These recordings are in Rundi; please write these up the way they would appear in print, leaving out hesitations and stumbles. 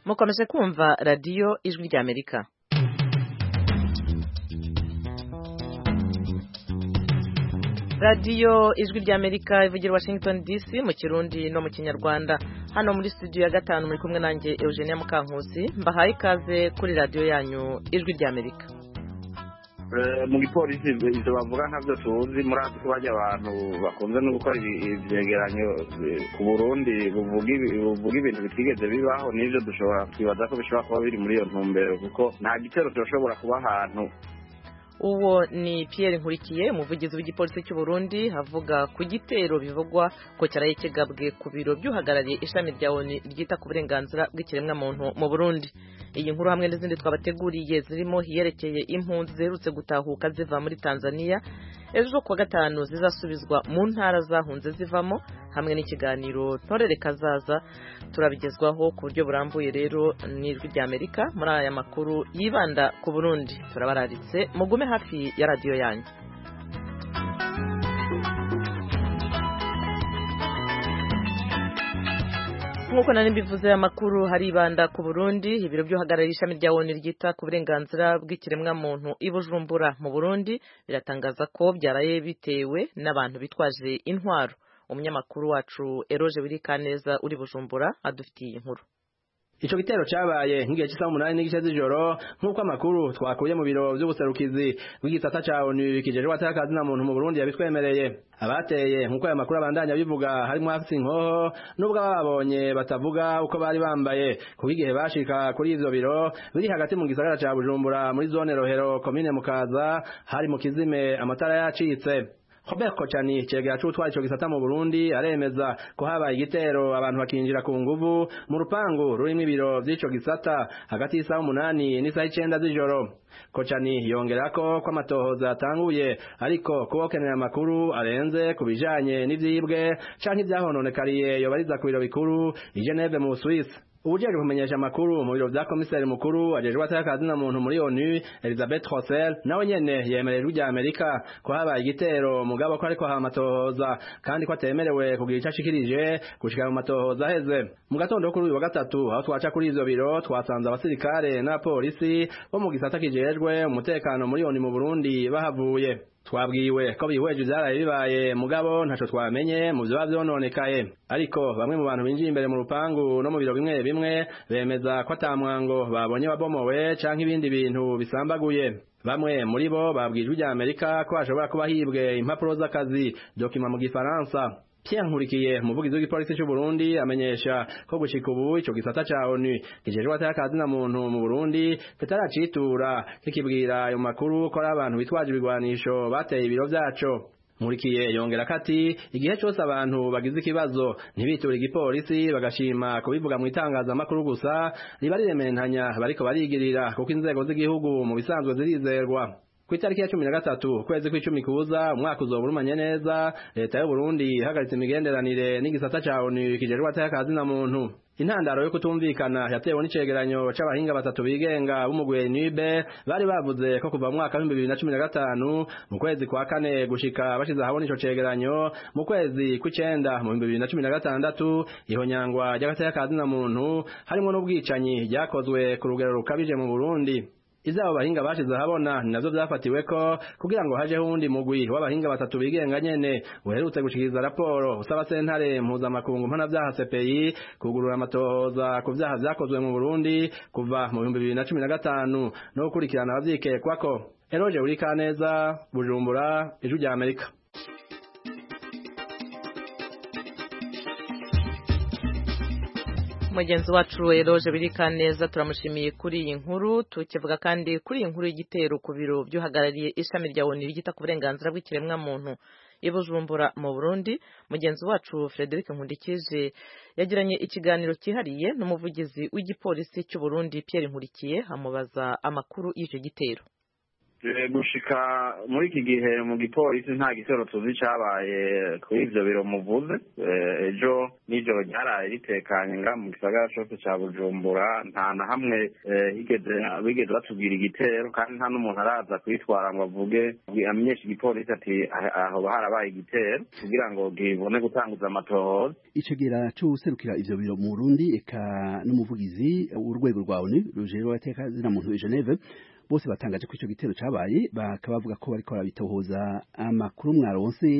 mukomeje kumva radiyo ijwi ry'Amerika. radiyo ijwi ry'Amerika ivugira Washington DC mu Kirundi no mu Kinyarwanda. Hano muri studio ya gatanu muri kumwe nanjye Eugenia Mukankusi, mbahaye ikaze kuri radiyo yanyu ijwi ry'Amerika. Mu gipolisi ibyo bavuga ntabyo tuzi, muri ako bajya abantu bakunze no gukora ibyegeranyo ku Burundi buvuga ibintu bitigeze bibaho, n'ibyo dushobora kwibaza ko bishobora kuba biri muri iyo ntumbero, kuko nta gitero kirashobora kuba ahantu. Uwo ni Pierre Nkurikiye, umuvugizi w'igipolisi cy'u Burundi, avuga ku gitero bivugwa ko cyaraye kigabwe ku biro by'uhagarariye ishami rya ONU ryita ku burenganzira bw'ikiremwamuntu mu Burundi. Iyi nkuru hamwe n'izindi twabateguriye zirimo hiyerekeye impunzi ziherutse gutahuka ziva muri Tanzania ejo kuwa gatanu zizasubizwa mu ntara zahunze zivamo, hamwe n'ikiganiro Ntorere Kazaza, turabigezwaho ku buryo burambuye rero n'ijwi ry'Amerika muri aya makuru yibanda ku Burundi. Turabararitse mugume hafi ya radiyo yanyu. Nk'uko nari mbivuze, amakuru haribanda ku Burundi. Ibiro by'uhagarariye ishami rya ONU ryita ku burenganzira bw'ikiremwamuntu i Bujumbura mu Burundi biratangaza ko byaraye bitewe n'abantu bitwaje intwaro. Umunyamakuru wacu Eroje Wirikaneza uri Bujumbura adufitiye inkuru. Ico gitero cabaye nk'igihe cy'isaha 8 n'igice z'ijoro, nk'uko amakuru twakuye mu biro by'ubuserukizi bw'igisata ca ONU kijejwe atakazi na muntu mu Burundi yabitwemereye. Abateye nk'uko aya makuru abandanya bivuga harimo afite inkoho, nubwo babonye batavuga uko bari bambaye, kuko igihe bashika kuri ivyo biro biri hagati mu gisagara ca Bujumbura muri zone Rohero komine Mukaza, hari mu kizime amatara yacitse. Robert Kochani cegera c'utwara ico gisata mu Burundi aremeza ko habaye igitero abantu bakinjira ku nguvu mu rupangu rurimo ibiro vy'ico gisata hagati y'isaha 8 n'isaha 9 z'ijoro. Kochani yongerako ko amatohoza yatanguye, ariko kubokenera amakuru arenze kubijanye n'ivyibwe canke ivyahononekariye yobariza ku biro bikuru i Geneve mu Suisse. Ujeje kumenyesha amakuru mu biro vya komiseri mukuru ajejwe atakazi na muntu muri ONU Elizabeth Rossel nawe nyene yemereye ijwi ry'Amerika ko habaye igitero mugabo ko ariko hamatohoza kandi ko atemerewe kugira ico ashikirije gushika mu matohoza aheze. Mu gatondo kuri uyu wa gatatu aho twaca kuri ivyo biro twasanze abasirikare n'abapolisi bo mu gisata kijejwe umutekano muri ONU mu Burundi bahavuye. Twabwiwe ko bihweje ivyaraye bibaye mugabo ntaco twamenye mu vyo vyononekaye, ariko bamwe mu bantu binjiye imbere mu rupangu no mu biro bimwe bimwe bemeza ko atamwango babonye wabomowe canke ibindi bintu bisambaguye. Bamwe muri bo babwijwe rya Amerika ko bashobora kuba hibwe impapuro z'akazi, document mu Gifaransa. Pierre Nkurikiye, umuvugizi w'igipolisi cy'u Burundi, amenyesha ko gushika ubu ico gisata ca ONU kijejwe atakazi na muntu mu Burundi kitaracitura kikibwira ayo makuru ko ari abantu bitwaje ibigwanisho bateye ibiro vyaco. Nkurikiye yongera kati igihe cyose abantu bagize ikibazo ntibiture igipolisi bagashima kubivuga mu itangazamakuru gusa, riba rirementanya bariko barigirira kuko inzego z'igihugu mu bisanzwe zirizerwa. Ku itariki ya 13 kwezi kw'icumi kuza umwaka uzoburumanye neza, leta y'u Burundi ihagaritse imigenderanire n'igisata ca ONU kijejwe atakazi na muntu. Intandaro yo kutumvikana yatewe n'icegeranyo c'abahinga batatu bigenga b'umugwi NUB bari bavuze ko kuva mu mwaka wa 2015 mu kwezi kwa kane gushika bashize ahabona ico cegeranyo mu kwezi kw'icenda mu 2016 ihonyangwa ry'agatakazi na muntu harimo n'ubwicanyi ryakozwe ku rugero rukabije mu Burundi. Izabo bahinga bashize habona navyo vyafatiwe ko kugira ngo haje hundi mugwi w'abahinga batatu bigenga nyene uherutse gushikiriza raporo usaba sentare mpuzamakungu mpanavyaha CPI kugurura amatohoza ku vyaha vyakozwe mu Burundi kuva mu 2015 no gukurikirana abavyikekwako. Eroje Wirikaneza, Bujumbura, ijwi ry'Amerika. Mugenzi wacu Eroje Wirikaneza turamushimiye kuri iyi nkuru. Tukivuga kandi kuri iyi nkuru y'igitero ku biro by'uhagarariye ishami rya ONU rigita ku burenganzira bw'ikiremwamuntu i Bujumbura mu Burundi. Mugenzi wacu Frederic Nkundikije yagiranye ikiganiro cyihariye n'umuvugizi w'igipolisi cy'u Burundi Pierre Nkurikiye amubaza amakuru y'icyo gitero. gushika muri iki gihe mu gipolisi nta gitero tuzi cabaye kuri ivyo biro muvuze. Ejo nijoro ryaraye ritekanye nga mu gisagara cose ca Bujumbura, nta na hamwe bigeze batubwira igitero, kandi nta n'umuntu araza kwitwara ngo avuge amenyesha igipolisi ati aho harabaye igitero kugira ngo gibone gutanguza amatohoza. Icegera c'userukira ivyo biro mu Burundi eka n'umuvugizi w'urwego rwa ONU rujejwe agateka zina muntu i Geneve bose batangaje ko ico gitero cabaye, bakaba bavuga ko bariko barabitohoza. Amakuru mwaronse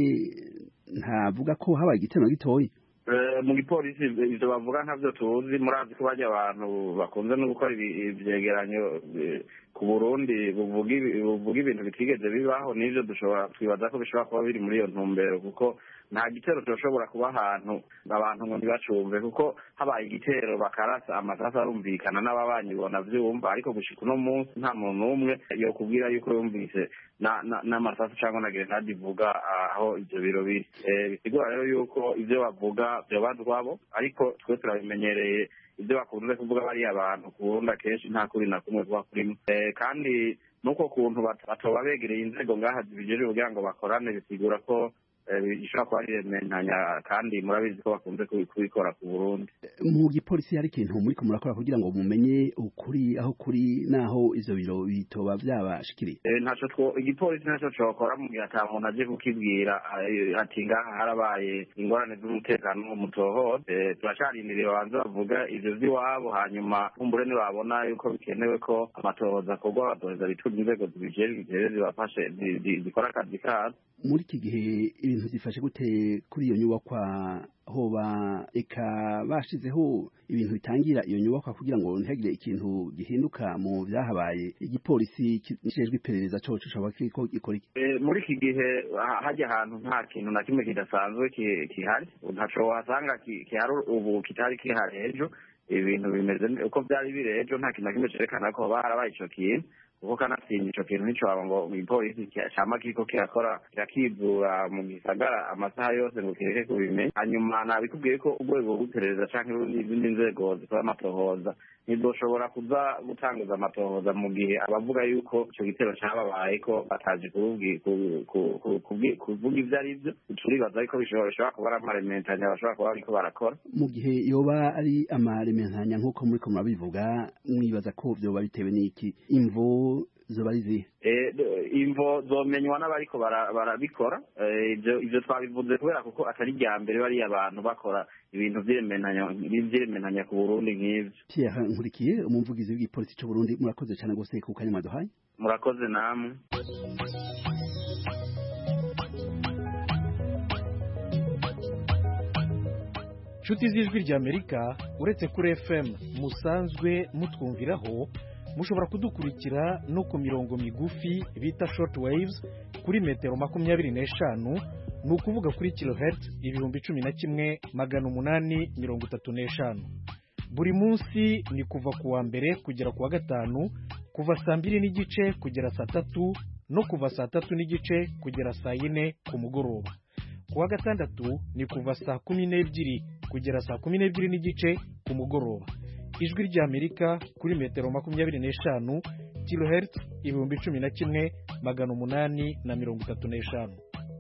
ntavuga ko habaye igitero gitoyi mu gipolisi ivyo bavuga ntavyo tuzi. Murazi ko barya abantu bakunze no gukora ivyegeranyo ku Burundi buvuga ibintu bitigeze bibaho, n'ivyo twibaza ko bishobora kuba biri muri iyo ntumbero, kuko nta gitero cyoshobora kuba ahantu abantu ngo ntibacumve, kuko habaye igitero bakarasa amasasu arumvikana n'ababanyi bona vyumva, ariko gushika uno munsi nta muntu n'umwe yokubwira yuko yumvise n'amasasu cyangwa na grenade ivuga aho ivyo biro biri. Bisigura rero yuko ivyo bavuga vyobazwabo, ariko twe turabimenyereye ibyo bakunze kuvuga bariya abantu ku Burundi akenshi nta kuri na kumwe kuba kurimo. Kandi nuko kuntu batoba begereye inzego ngaha zibijejwe kugira ngo bakorane, bisigura ko ishobora kuba ari rementanya, kandi murabizi ko bakunze kubikora ku Burundi. Mu gipolisi hari ikintu muriko murakora kugira ngo mumenye ukuri aho kuri naho ivyo biro bitoba vyabashikiriye? Igipolisi ntaco cokora mu gihe ata muntu aje kukibwira ati ngaha harabaye ingorane z'umutekano mu mutohoza. Turacarindiriye babanze bavuga ivyo vy'iwabo, hanyuma kumbure nibabona yuko bikenewe ko amatohoza akorwa bazoheza bitura inzego zibijejwe zibafashe zikora akazi kazo. Muri iki gihe ibintu zifashe gute kuri iyo nyubakwa? Hoba eka bashizeho ibintu bitangira iyo nyubakwa kugira ngo ntihagire ikintu gihinduka mu vyahabaye? Igipolisi kijejwe iperereza coco caba kiriko gikora iki? Muri iki gihe hajya ahantu nta kintu na kimwe kidasanzwe kihari, ntaco wasanga kihari ubu kitari kihari ejo. Ibintu bimeze uko vyari biri ejo, nta kintu na kimwe cerekana ko harabaye ico kintu, kuko kanatsinda ico kintu nico waba ngo igipolisi cama kiriko kirakora kirakizura mu gisagara amasaha yose ngo kireke kubimenya. Hanyuma nabikubwiye ko urwego rw'iperereza canke izindi nzego zikora amatohoza ntizoshobora kuza gutanguza amatohoza mu gihe abavuga yuko ico gitero cababaye ko bataje kuvuga ivyo ari vyo. Turibaza yuko bishobora kuba ari amarementanya bashobora kuba bariko barakora. Mu gihe yoba ari amarementanya nk'uko muriko murabivuga, mwibaza ko vyoba bitewe n'iki? Imvo zoba ari zihe? Imvo zomenywa n'abariko barabikora. Ivyo twabivuze kubera kuko atari rya mbere bariya abantu bakora ibintu vy'irementanya ku Burundi nk'ivyo. Pierre Nkurikiye, umuvugizi w'igipolisi c'u Burundi, murakoze cyane gose ku kanya mwaduhaye. Murakoze namwe. Nshuti z'ijwi ry'Amerika, uretse kuri FM musanzwe mutwumviraho, mushobora kudukurikira no ku mirongo migufi bita short waves kuri metero 25, ni ukuvuga kuri kilohertz 11,835. Buri munsi ni kuva ku wa mbere kugera ku wa gatanu, kuva saa 2:30 kugera saa 3, no kuva saa 3:30 kugera saa 4 ku mugoroba. Ku wa gatandatu ni kuva saa 12 kugera saa 12:30 ku mugoroba. Ijwi ry'Amerika kuri metero 25, kilohertz 11,835.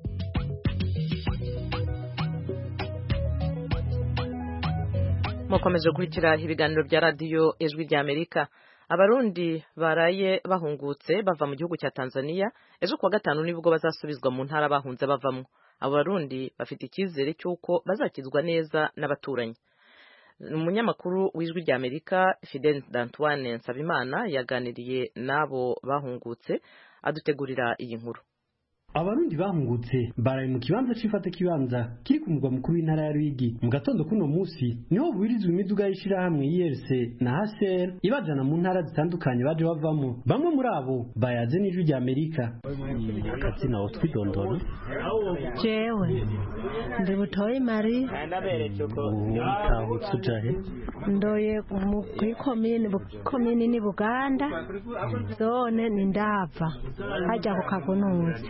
Mukomeje gukurikira ibiganiro bya radiyo Ijwi ry'Amerika. Abarundi baraye bahungutse bava mu gihugu cya Tanzania, ejo kuwa gatanu nibwo bazasubizwa mu ntara bahunze bavamwo. Abo Barundi bafite icyizere cy'uko bazakizwa neza n'abaturanyi. Umunyamakuru w'Ijwi ry'Amerika Fidel D'Antoine Nsabimana yaganiriye n'abo bahungutse, adutegurira iyi nkuru. Abarundi bahungutse baraye mu kibanza c'ifata kibanza kiri ku mugwa mukuru w'intara ya Ruyigi. Mu gatondo kuno musi niho burizwe imiduga y'ishira hamwe IRC na HCR ibajana mu ntara zitandukanye baje bavamo. Bamwe muri abo bayaze n'Ijwi ry'Amerika. Akatsina wo twidondora. Jewe ndi Butoyi Marie. Utahutse ujahe? Ndoye muri komini ni Buganda, zone ni Ndava, hajya ku Kagunuzi.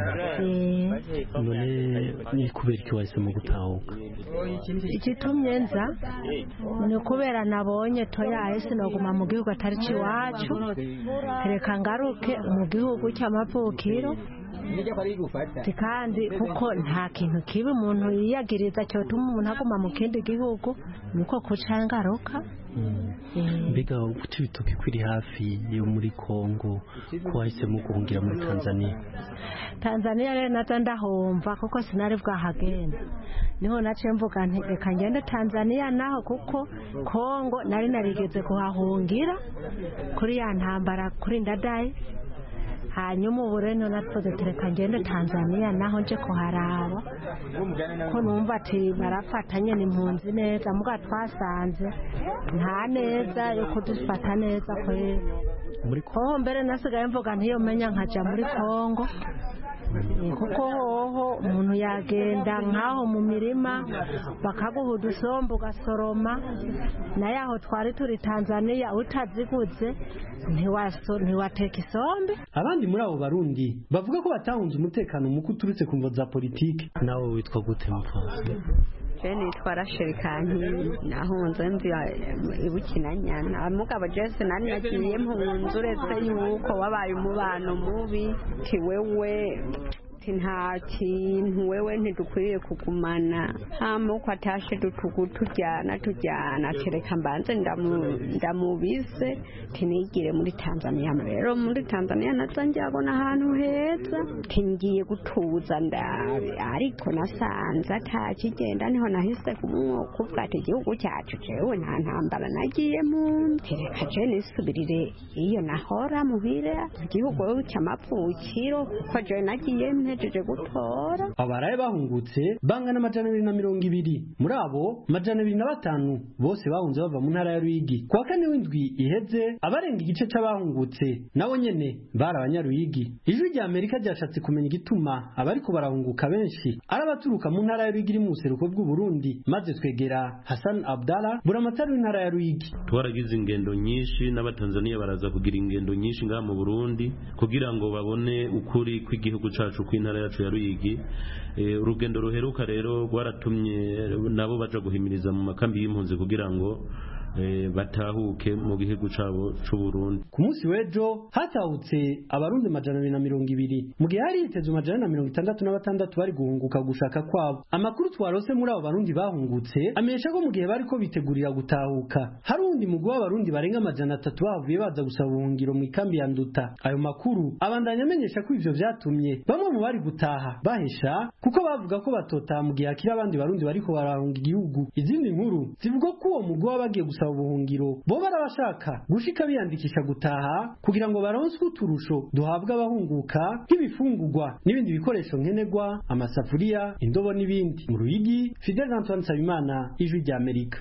None ni kubera iki wahisemo gutahuka? Igitumye nza ni kubera nabonye toyaye sinoguma mu gihugu atari ciwacu, reka ngaruke mu gihugu cy'amavukiro. Kandi kuko nta kintu kibi umuntu yiyagiriza cyotuma umuntu aguma mu kindi gihugu nuko kuca ngaruka. Mbega ufite ibitoki kwiri hafi yo muri Kongo ko wahisemo guhungira muri Tanzania rero nazo ndahomva kuko sinari bwahagenda, niho naciye mvuga nti reka ngende Tanzania naho kuko Kongo nari narigeze kuhahungira kuri ya ntambara kuri Ndadaye. Hanyuma ubu rero natwoze tereka ngende Tanzania naho nje kuharaba ko numva ati barafatanye n'impunzi neza, muga twasanze nta neza yo kudufata neza kwe muri Kongo. Mbere nasigaye mvuga ntiyo menya nkaja muri Kongo kuko hoho umuntu yagenda nkaho mu mirima bakaguha udusombe ugasoroma, nayo aho twari turi Tanzania utaziguze ntiwateka isombe. Abandi muri abo Barundi bavuga ko batahunze umutekano muko uturutse ku mvo za politiki. Nawe witwa gute mupfasi? nitwa Rachel Kankindi nahunze ndi ibukinanyana mugabo Jesse nani nagiye mpunze uretse yuko wabaye umubano mubi kiwewe nta kintu wewe ntidukwiriye kugumana hamuko atashe tujyana tereka mbanze ndamubise tinigire muri Tanzania. Rero muri Tanzania naza njyabona ahantu heza tingiye gutuza ndabe, ariko nasanze atakigenda niho nahise kuvuga ati igihugu cyacu jewe nta ntambara nagiye mu tereka je nisubirire iyo nahora muhira igihugu cy'amapfukiro kuko je nagiye jeje gutora. Abaraye bahungutse bangana 220, muri abo 205 bose bahunze bava mu ntara ya Ruyigi. Kwa kane w'indwi iheze abarenga igice c'abahungutse nabo nyene bari abanyaruyigi. Ijwi rya Amerika ryashatse kumenya igituma abariko barahunguka benshi arabaturuka mu ntara ya Ruyigi iri mu seruko bw'u Burundi, maze twegera Hassan Abdallah buramatari w'intara ya Ruyigi. Twaragize ingendo nyinshi n'abatanzania baraza kugira ingendo nyinshi ngaha mu Burundi kugira ngo babone ukuri kw'igihugu cacu kw'intara yacu ya Ruyigi. Urugendo ruheruka rero rwaratumye nabo baja guhimiriza mu makambi y'impunzi kugira ngo batahuke mu gihugu cabo c'u Burundi. Ku munsi w'ejo hatahutse abarundi 220 mu gihe hari hitezwe 266 bari guhunguka gushaka kwabo. Amakuru twarose muri abo barundi bahungutse amenyesha ko mu gihe bariko bitegurira gutahuka hari undi mugwi w'abarundi barenga 300 bavuye baza gusaba ubuhungiro mu ikambi ya Nduta. Ayo makuru abandanya amenyesha ko ivyo vyatumye bamwe mu bari gutaha bahesha kuko bavuga ko batotaha mu gihe akiri abandi barundi bariko barahunga igihugu. Izindi nkuru zivuga ko uwo mugwi wabagiye gusaba ubuhungiro bo barabashaka gushika biyandikisha gutaha kugira ngo baronswe uturusho duhabwa abahunguka nk'ibifungurwa n'ibindi bikoresho nkenerwa, amasafuriya, indobo n'ibindi. Mu Ruyigi, Fidel Antoine Nsabimana, Ijwi rya Amerika.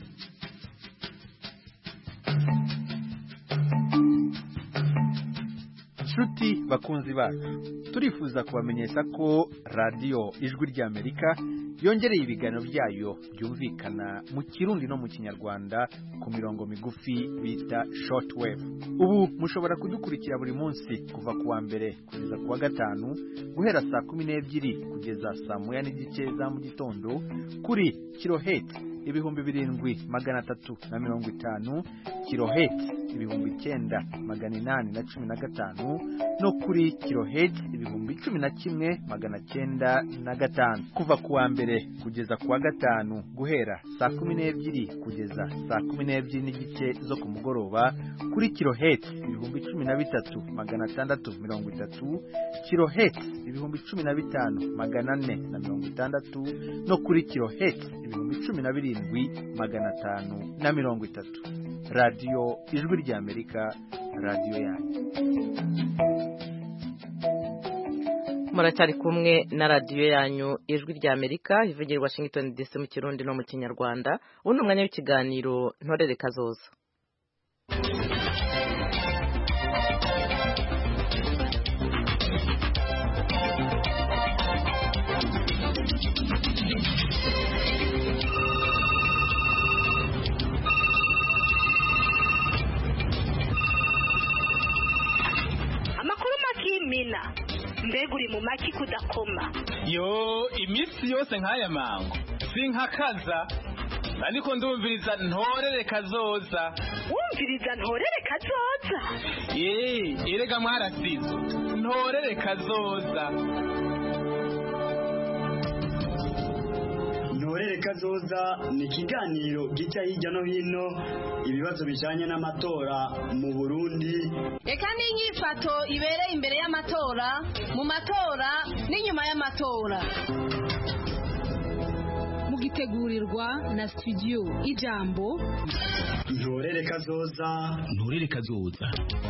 Nshuti bakunzi bacu, turifuza kubamenyesha ko radio Ijwi rya Amerika yongereye ibiganiro byayo byumvikana mu Kirundi no mu Kinyarwanda ku mirongo migufi bita shortwave. Ubu mushobora kudukurikira buri munsi kuva kuwa mbere kugeza kuwa gatanu guhera saa 12 kugeza saa 1:30 za mu gitondo kuri kilohertz 7350, kilohertz 9815 no kuri kilohertz 11905 kuva kuwa mbere kugeza kuwa gatanu guhera saa 12 kugeza saa 12 n'igice zo ku mugoroba kuri kilohertz 13630, kilohertz 15460 no kuri kilohertz 17530. Radio Ijwi rya Amerika, radio yanyu. Muracyari kumwe na radio yanyu Ijwi rya Amerika ivugira Washington DC mu Kirundi no mu Kinyarwanda. Ubu ni umwanya w'ikiganiro Ntorere Kazoza. iminsi yose nk'aya mango sinkakaza ariko ndumviriza ntorere kazoza. Wumviriza ntorere kazoza? Erega mwarasizo ntorere kazoza. Ntorere kazoza ni ikiganiro gica hirya no hino ibibazo bijanye n'amatora mu Burundi. Eka n'inyifato ibereye imbere y'amatora, mu matora n'inyuma y'amatora. Mugitegurirwa na studio Ijambo. Ntorere kazoza. Ntorere kazoza.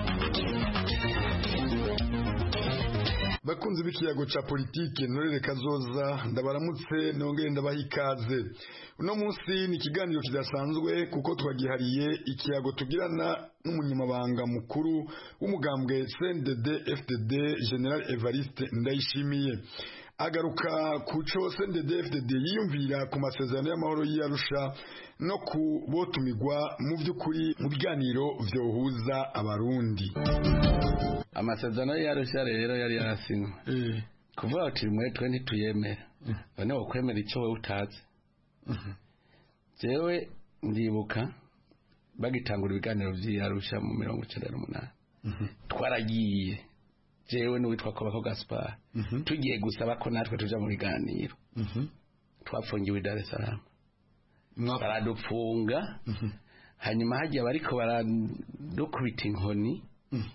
Bakunzi b'ikiyago ca politike Ntorere kazoza ndabaramutse nongere ndabaha ikaze. Uno munsi ni ikiganiro kidasanzwe kuko twagihariye ikiyago tugirana n'umunyamabanga mukuru w'umugambwe CNDD FDD General Evariste Ndayishimiye. Agaruka kuco CNDD FDD yiyumvira ku masezerano y'amahoro y'Arusha no kubotumigwa mu by'ukuri mu biganiro vyohuza abarundi. Amasezerano y'Arusha rero yari yarasinywe kuvuga ati mwe twe ntituyemera bane wokwemera icyo we utazi. Jewe ndibuka bagitangura ibiganiro vy'Arusha mu 1998 twaragiye jewe n'uwitwa Kobako Gaspar tugiye gusaba ko natwe tuja mu biganiro twafungiwe Dar es Salaam baradupfunga hanyuma hagiye bariko baradukubita inkoni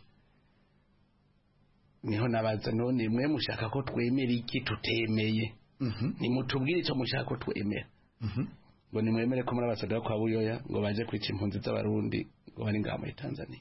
niho nabaza none mwe mushaka ko twemera iki tutemeye nimutubwire icyo mushaka ko twemera ngo nimwemere ko muri abasada kwa Buyoya ngo baje kwica impunzi z'abarundi ngo bari ngaha muri Tanzania.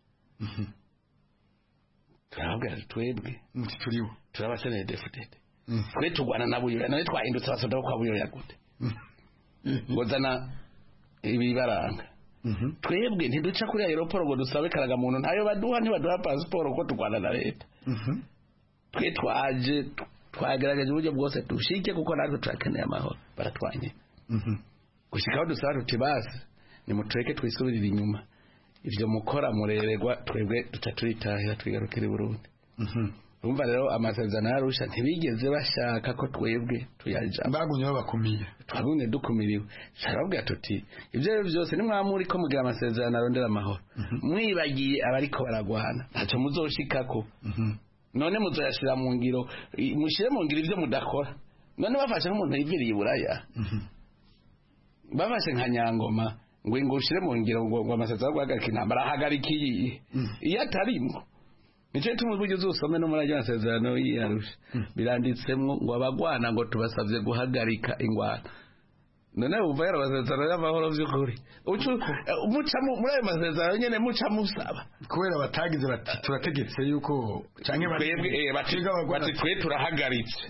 Turabwira twebwe turiwo turabasene defudede twe tugwana na Buyoya none twahindutse abasada kwa Buyoya gute ngo zana ibibaranga twebwe ntiduca kuri aeroport ngo dusabe karaga muntu ntayo baduha ntibaduha passport ko tugwana na leta. Twe twaje twagerageje uburyo bwose dushike kuko natwe turakeneye amahoro baratwanye gushikaho dusaba tuti basi nimutureke twisubirira inyuma ivyo mukora mureregwa twebwe tutaturitaha twigarukira i Burundi. Urumva rero amasezerano y'Arusha ntibigeze bashaka ko twebwe tuyaja bagumye babakumiye twagumye dukumiriwe sarabwira tuti ivyo byose nimwamuri ko mugira amasezerano arondera amahoro mwibagiye abariko baragwana ntacyo muzoshikako none muzoyashira mu ngiro mushire mu ngiro ivyo mudakora. None bafashe nk'umuntu yiviriye Buraya bafashe nka Nyangoma ngo ushire mu ngiro ngo amasezerano guhagarika intambara hagarikiye iyo atarimo nico tumuvuge uzosome no muri amasezerano y'Arusha biranditsemwo ngo abagwana ngo tubasavye guhagarika ingwana. None uva yara amasezerano y'amahoro vy'ukuri muca muri ayo masezerano nyene muca musaba kubera batagize bati turategetse yuko canke twebwe bati twe turahagaritse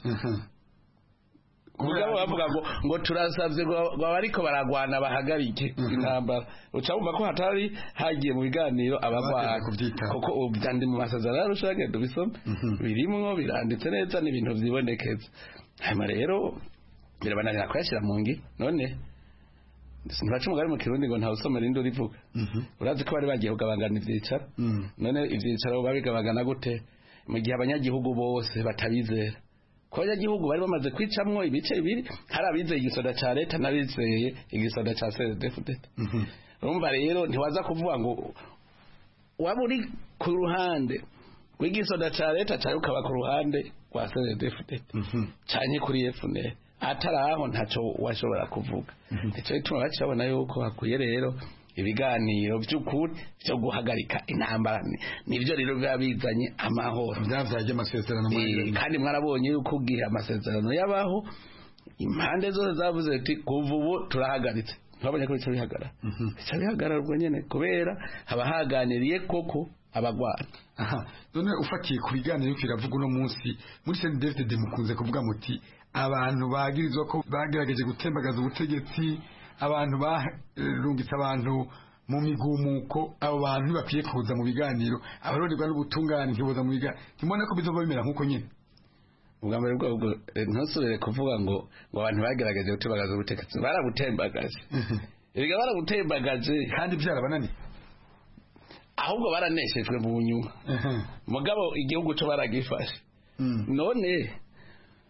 Mugabo bavuga ngo turasavye ngo abariko baragwana bahagarike intambara. Uca wumva ko hatari hagiye mu biganiro abagwana kuko ubyandi mu masezerano y'Arusha gendo bisome birimwo biranditse neza n'ibintu vyibonekeza. Hanyuma rero birabananira kwashira mu ngi none sinbacu mugari mu Kirundi ngo nta usomera indi urivuga. Urazi ko bari bagiye kugabangana ivyicaro none ivyicaro babigabagana gute mu gihe abanyagihugu bose batabizera ko abanyagihugu bari bamaze kwicamwo ibice bibiri hari abizeye igisoda ca leta n'abizeye igisoda ca CNDD-FDD. Urumva rero ntiwaza kuvuga ngo waba uri ku ruhande rw'igisoda ca leta cyangwa ukaba ku ruhande rwa CNDD-FDD canke kuri FNL ataraho ntaco washobora kuvuga. Ico bituma bacabona yuko hakuye rero ibiganiro by'ukuri byo guhagarika intambara nivyo rero byabizanye amahoro byavyaje amasezerano kandi mwarabonye yuko ugiye amasezerano yabaho impande zose zavuze ati kuva ubu turahagaritse twabonye ko bica bihagarara bica bihagarara ubwo nyene kubera haba haganiriye koko abagwana. None ufatiye ku biganiro kiravuga uno munsi muri CNDD-FDD mukunze kuvuga muti abantu bagirizwa ko bagerageje gutembagaza ubutegetsi abantu barungitse abantu mu migumuko abo bantu ntibakwiye kuza mu biganiro abaronderwa n'ubutungane ntiboza mu biganiro kimona ko bizova bimera nkuko nyine ubwambere bwo ntusubire kuvuga ngo abantu bagerageje gutembagaza ubutegetsi barabutembagaje erega barabutembagaje kandi byarabananiye ahubwo baraneshejwe mu nyuma mugabo igihugu cyo baragifashe none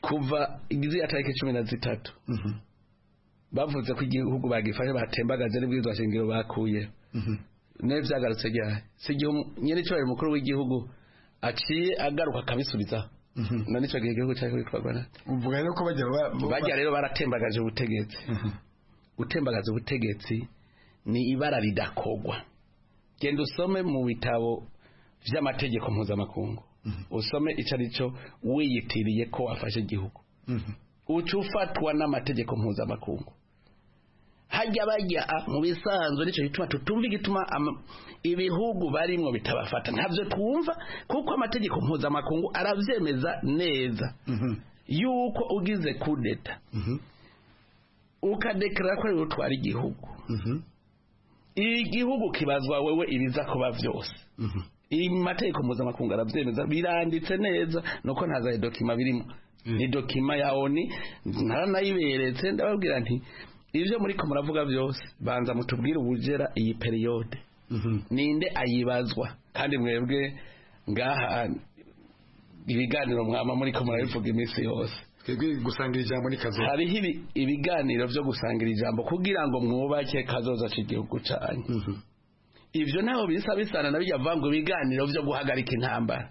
kuva igize tariki 13 bavuze ko igihugu bagifashe batembagaje n'ibwirizwa shingiro bakuye n'ivyagarutse ryari si igihe nyene cyo mukuru w'igihugu aciye agaruka akabisubiza na nico gihe igihugu cyari kwitwagwa na uvuga rero ko bajya rero baratembagaje ubutegetsi gutembagaza ubutegetsi ni ibara ridakogwa genda usome mu bitabo vy'amategeko mpuzamakungu usome icarico wiyitiriye ko wafashe igihugu ucufatwa n'amategeko mpuzamakungu hajya bajya mu bisanzwe nico gituma tutumva igituma ibihugu barimwo bitabafata ntavyo twumva kuko amategeko mpuzamakungu aravyemeza neza yuko ugize kudeta ukadeklara ko rero twari igihugu igihugu kibazwa wewe ibiza kuba vyose mategeko mpuzamakungu aravyemeza biranditse neza nuko ntaza dokima birimo ni dokima ya ONU naranayiberetse ndababwira nti ivyo muri ko muravuga byose banza mutubwire ubugera iyi periode ninde ayibazwa kandi mwebwe ngaha ibiganiro mwama muri ko murabivuga iminsi yose twebwe gusangira ijambo ni kazo hariho ibiganiro vyo gusangira ijambo kugira ngo mwubake kazoza c'igihugu cyanyu ivyo naho bisana nabijya vango ibiganiro vyo guhagarika intambara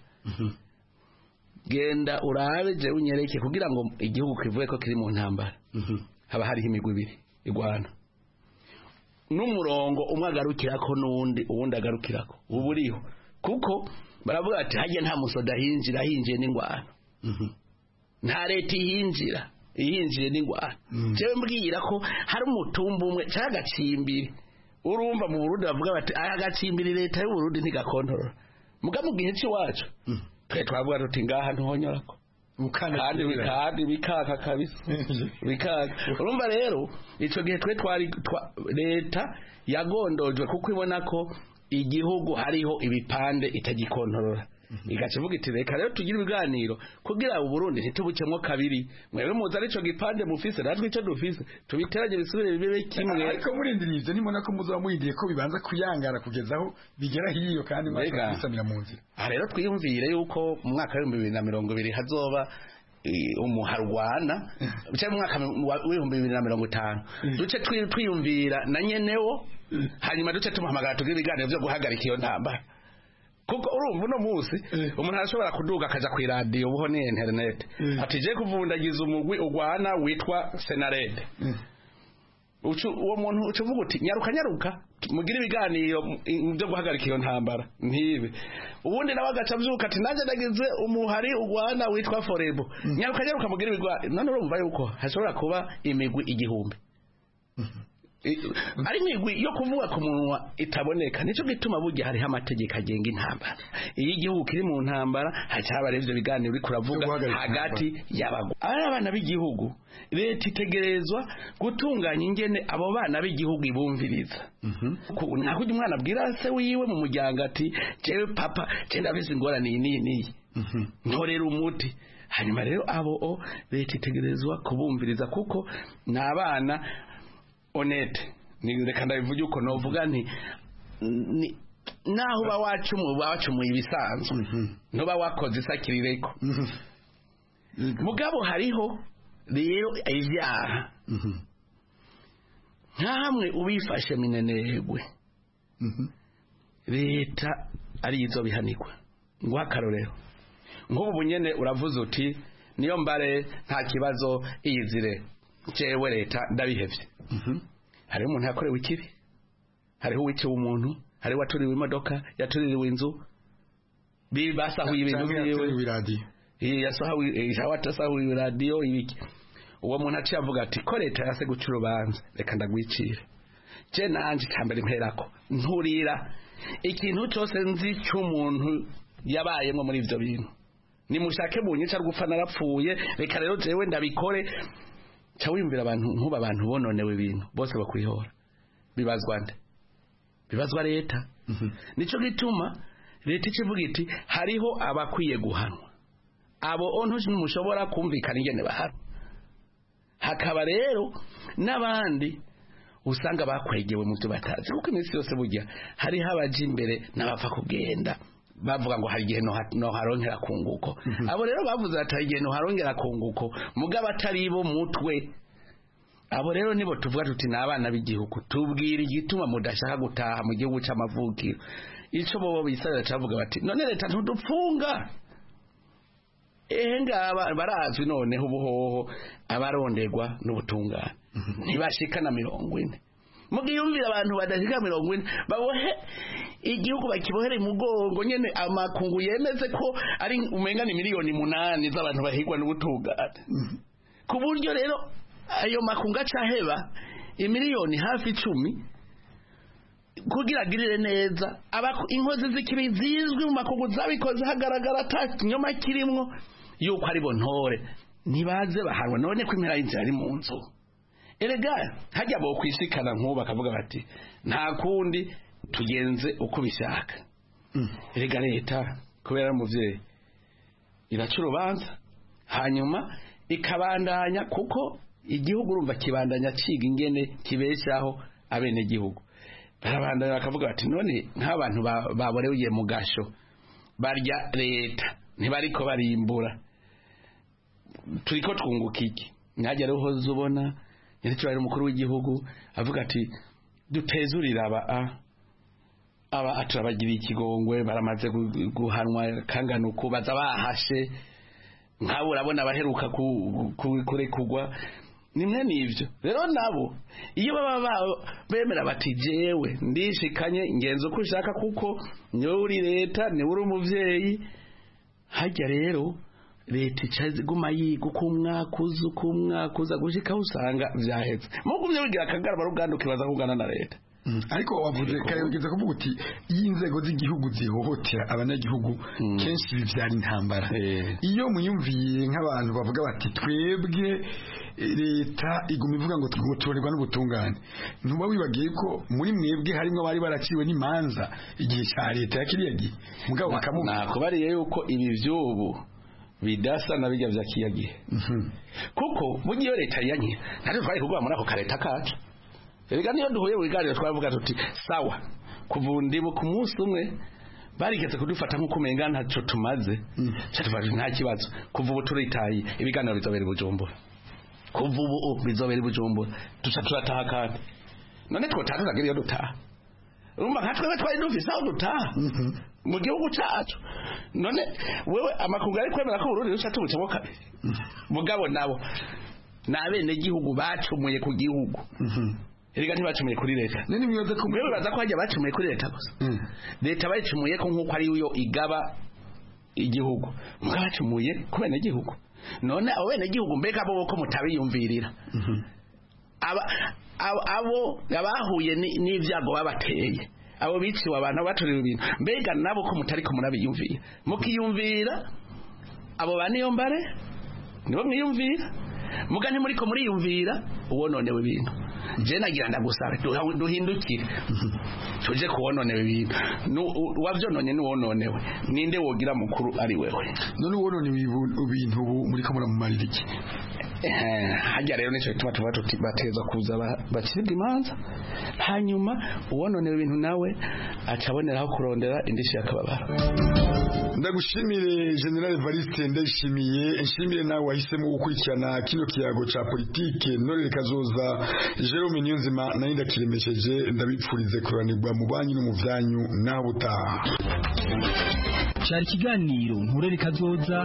genda urabe je unyereke kugira ngo igihugu kivuye ko kiri mu ntambara haba hariho imigwi ibiri igwana n'umurongo umwe agarukirako n'uwundi uwundi agarukirako uburiho kuko baravuga ati hajye nta musoda hinjira hinjiye n'ingwano nta leta ihinjiye n'ingwano jewe mbwira ko hari umutumba umwe cyangwa agacimbiri urumva mu Burundi bavuga bati agacimbiri leta y'u Burundi ntigakontorora muga mu gihe cy'iwacu twe twavuga tuti ngaha ntuhonyorako kandi bikaka kabisa bikaka urumva rero ico gihe twe twari leta yagondojwe kuko ibona ko igihugu hariho ibipande itagikontorora igacivuga iti reka rero tugira ibiganiro kugira u Burundi ntitubukemwo kabiri mwebwe muza arico gipande mufise natwe ico dufise tubiteranye bisubire bibe kimwe ariko murindirize nimona ko muzoba muhindiye ko bibanza kuyangara kugezaho bigera hiyo kandi mwasamira mu nzira rero twiyumvire yuko mu mwaka wa 2020 hazoba umuharwana cyangwa mwaka wa 2050 duce twiyumvira na nyenewo hanyuma duce tumuhamagara tugira ibiganiro byo guhagarika iyo ntambara kuko urumva no musi umuntu arashobora kuduga akaja ku radio ubuho ni internet atije kuvundagiza umugwi ugwana witwa Senarede uwo muntu ucuvuga uti nyaruka mugira ibiganiro byo guhagarika iyo ntambara ntibe ubundi nawe agaca avyuka ati naje ndagize umuhari ugwana witwa Forebo nyaruka mugira ibiganiro none urumva yuko hashobora kuba imigwi igihumbi ari imigwi yo kuvuga ku munwa itaboneka nico gituma burya hariho amategeko agenga intambara iyo igihugu kiri mu ntambara hacaba revyo biganiro uri kuravuga hagati y'abago abana b'igihugu leta itegerezwa gutunganya ingene abo bana b'igihugu ibumviriza nakujya umwana abwira se wiwe mu muryango ati jewe papa cenda bise ingorane iyi ntorera umuti hanyuma rero abo leta itegerezwa kubumviriza kuko n'abana honete ni reka ndabivuge uko novuga nti naho ba wacumuye ibisanzwe ntuba wakoze isakirireko mugabo hariho rero ivyaha nkamwe ubifashe minenegwe leta arizo bihanirwa ngo akarorero nk'ubu bunyene uravuze uti niyo mbare nta kibazo iyizire jewe leta ndabihevye hariho umuntu yakorewe ikibi hariho uwiciwe umuntu hariho waturiwe imodoka yatuririwe inzu bibasahuye ibintu byiwe yasahuye radio ibiki uwo muntu aciye avuga ati ko leta yase guca urubanza reka ndagwicire je nanje kambere mperako nturira ikintu cyose nzi cy'umuntu yabayemo muri ivyo bintu nimushake bunyica rugupfa narapfuye reka rero jewe ndabikore cyawiyumvira abantu nkuba abantu bononewe ibintu bose bakwihora bibazwa nde bibazwa leta nico gituma leta ikivuga iti hariho abakwiye guhanwa abo ontu mushobora kumvikana ingene bahana hakaba rero n'abandi usanga bakwegewe mu byo batazi kuko iminsi yose burya hariho abaje imbere n'abapfa kugenda bavuga ngo hari igihe no harongera kunguko abo rero bavuze ati hari igihe no harongera kunguko mugabo atari bo mutwe abo rero nibo tuvuga tuti n'abana b'igihugu tubwira igituma mudashaka gutaha mu gihugu c'amavukiro ico bobo bisabira cavuga bati none leta ntudupfunga ngaba barazwi noneho ubuhoho abaronderwa n'ubutungane ntibashikana 40 mugiyumvira abantu badashika 40 babohe igihugu bakibohere mugongo nyene amakungu yemeze ko ari umenga ni miliyoni 8 z'abantu bahigwa n'ubutungane ku buryo rero ayo makungu acaheba imiliyoni hafi 10 kugira girire neza inkozi z'ikibi zizwi mu makungu zabikoze hagaragara atanyoma kirimwo yuko ari bontore nibaze bahanwa none ko impera y'inzira ari mu nzu erega hajya bo kwishikana nkuba akavuga bati nta kundi tugenze uko bishaka erega leta kubera muvyeyi iracurubanza hanyuma ikabandanya kuko igihugu urumva kibandanya ciga ingene kibeshaho abene gihugu barabandanya bakavuga bati none nk'abantu baboreye mu gasho barya leta ntibariko barimbura turiko twunguka iki najya rero zubona yari umukuru w'igihugu avuga ati dutezurira aba aturabagira ikigongwe baramaze guhanwa kangana uko baza bahashe nk'abo urabona baheruka kurekugwa nimwe nivyo rero nabo iyo baba bemera bati jewe ndishikanye ingenzo uko ushaka kuko niwe uri leta niwe uri umuvyeyi hajya rero leta icaze guma yiga uko umwakuza gushika usanga vyaheze mugumye wigira akagarama ruganda ukibaza kugana na leta ariko wavuze kare ugeze kuvuga uti iyo inzego z'igihugu zihohotera abanyagihugu kenshi bivyara intambara iyo muyumviye nk'abantu bavuga bati twebwe leta iguma ivuga ngo tutorerwa n'ubutungane ntuba wibagiye ko muri mwebwe harimo bari baraciwe n'imanza igihe cya leta ya kiriya gihe mugabo bakamuha nakubariye yuko ibi vyubu bidasa na bijya vya kiyagihe kuko bugiye leta yanyi nari twari kugwa muri ako kareta kacu erega niyo duhuye wigarira twavuga tuti sawa kuvundibo ku munsi umwe barigeze kudufata nko kumenga ntaco tumaze cyatuvaje nta kibazo kuva ubu turitaye ibiganiro bizobera Bujumbura kuva ubu bizobera Bujumbura tuca turataha kandi none twotaza iyo dutaha urumva nkatwe twari dufise aho dutaha mu gihugu cacu none wewe amakungu ari kwemera ko Burundi ruca tubucamo kabiri mugabo nabo nabene gihugu bacumuye ku gihugu erega ntibacumuye kuri leta nini mwibaza ko mwewe baza ko hajya bacumuye kuri leta gusa leta bayicumuye ko nkuko ari yo igaba igihugu mugabo bacumuye ku bene gihugu none abo bene gihugu mbega bo ko mutabiyumvirira abo abahuye n'ivyago babateye abo biciwe abantu baturira ibintu mbega nabo ko mutari ko murabiyumvira mukiyumvira abo baniyo mbare nibo mwiyumvira muga ntimuri ko muriyumvira uwononewe ibintu je nagira ndagusaba duhindukire tuje kuwononewe ibintu wavyononye n'uwononewe ninde wogira mukuru ari wewe none uwononewe ibintu muri ko muramumarira iki hajya rero nico gituma tuba bateza kuza bacibwa imanza hanyuma uwononewe ibintu nawe acaboneraho kurondera indishi yakababara ndagushimire General Evariste ndashimiye nshimire nawe wahisemo gukurikirana kino kiyago ca politike Ntorere Kazoza Jerome Niyonzima nari ndakiremesheje ndabipfurize kuranirwa mu banyu no mu vyanyu naho butaha cyari kiganiro Ntorere Kazoza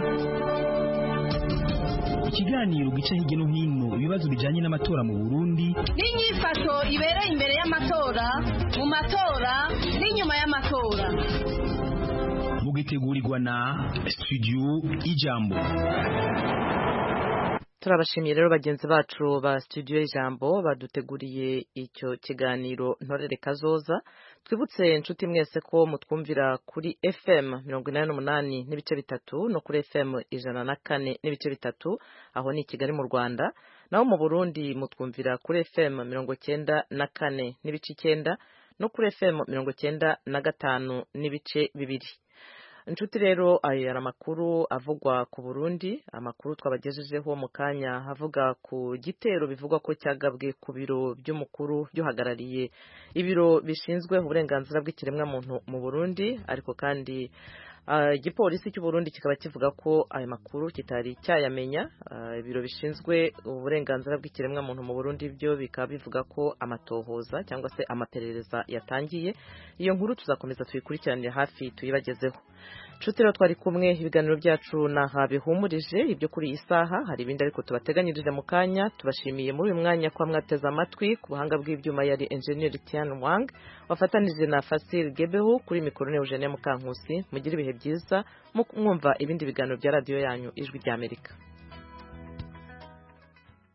ikiganiro gica hirya no hino ibibazo bijanye n'amatora mu Burundi n'inyifato ibereye imbere y'amatora mu matora n'inyuma y'amatora mugitegurirwa na studio Ijambo. turabashimiye rero bagenzi bacu ba studio Ijambo baduteguriye icyo kiganiro Ntorere Kazoza. Twibutse inshuti mwese ko mutwumvira kuri FM 88 n'ibice bitatu no kuri FM 104 n'ibice bitatu aho ni Kigali mu Rwanda, naho mu Burundi mutwumvira kuri FM 94 n'ibice 9 no kuri FM 95 n'ibice bibiri. Inshuti rero aya amakuru avugwa ku Burundi, amakuru twabagejejeho mu kanya havuga ku gitero bivugwa ko cyagabwe ku biro by'umukuru byuhagarariye ibiro bishinzwe uburenganzira bw'ikiremwa muntu mu Burundi, ariko kandi igipolisi cy'u Burundi kikaba kivuga ko aya makuru kitari cyayamenya. Ibiro bishinzwe uburenganzira bw'ikiremwa muntu mu Burundi byo bikaba bivuga ko amatohoza cyangwa se amaperereza yatangiye. Iyo nkuru tuzakomeza tuyikurikiranire hafi tuyibagezeho. Nshuti rero twari kumwe, ibiganiro byacu naha bihumurije ibyo kuri iyi saha. Hari ibindi ariko tubateganyirije mu kanya. Tubashimiye muri uyu mwanya kwa mwateze amatwi. Ku buhanga bw'ibyuma yari Engineer Tian Wang wafatanije na Fasil Gebehu, kuri mikoro ne Eugenie Mukankusi. Mugire ibihe byiza mwumva ibindi biganiro bya radio yanyu Ijwi ry'Amerika.